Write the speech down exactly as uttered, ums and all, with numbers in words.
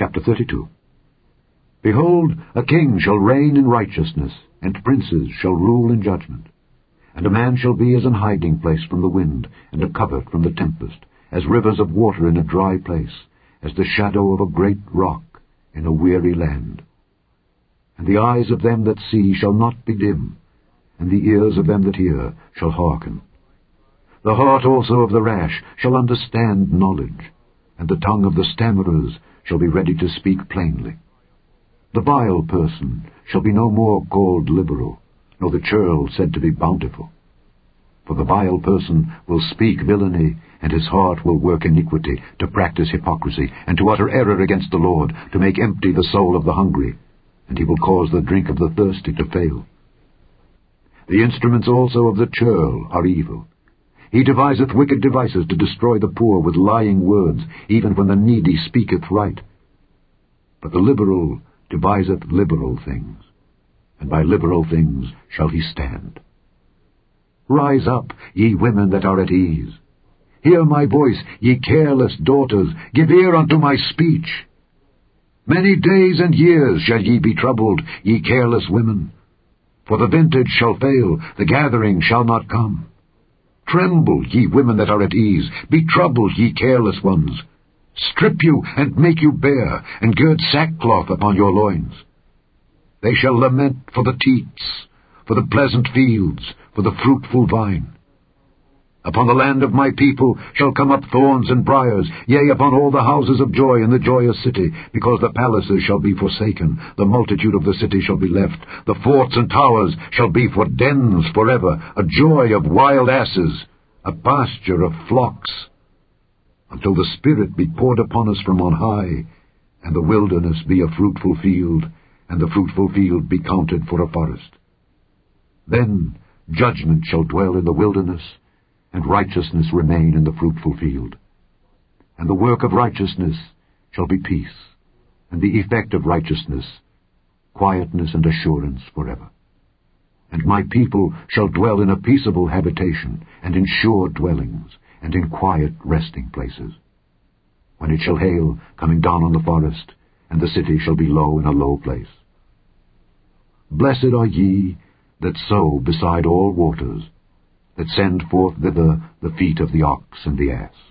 Chapter thirty-two. Behold, a king shall reign in righteousness, and princes shall rule in judgment. And a man shall be as an hiding place from the wind, and a covert from the tempest, as rivers of water in a dry place, as the shadow of a great rock in a weary land. And the eyes of them that see shall not be dim, and the ears of them that hear shall hearken. The heart also of the rash shall understand knowledge, and the tongue of the stammerers shall be ready to speak plainly. The vile person shall be no more called liberal, nor the churl said to be bountiful. For the vile person will speak villainy, and his heart will work iniquity, to practice hypocrisy, and to utter error against the Lord, to make empty the soul of the hungry, and he will cause the drink of the thirsty to fail. The instruments also of the churl are evil. He deviseth wicked devices to destroy the poor with lying words, even when the needy speaketh right. But the liberal deviseth liberal things, and by liberal things shall he stand. Rise up, ye women that are at ease. Hear my voice, ye careless daughters, give ear unto my speech. Many days and years shall ye be troubled, ye careless women. For the vintage shall fail, the gathering shall not come. Tremble, ye women that are at ease, be troubled, ye careless ones. Strip you, and make you bare, and gird sackcloth upon your loins. They shall lament for the teats, for the pleasant fields, for the fruitful vine. Upon the land of my people shall come up thorns and briars, yea, upon all the houses of joy in the joyous city, because the palaces shall be forsaken, the multitude of the city shall be left, the forts and towers shall be for dens forever, a joy of wild asses, a pasture of flocks, until the Spirit be poured upon us from on high, and the wilderness be a fruitful field, and the fruitful field be counted for a forest. Then judgment shall dwell in the wilderness, and righteousness remain in the fruitful field. And the work of righteousness shall be peace, and the effect of righteousness quietness and assurance forever. And my people shall dwell in a peaceable habitation, and in sure dwellings, and in quiet resting places. When it shall hail, coming down on the forest, and the city shall be low in a low place. Blessed are ye that sow beside all waters, that send forth thither the feet of the ox and the ass.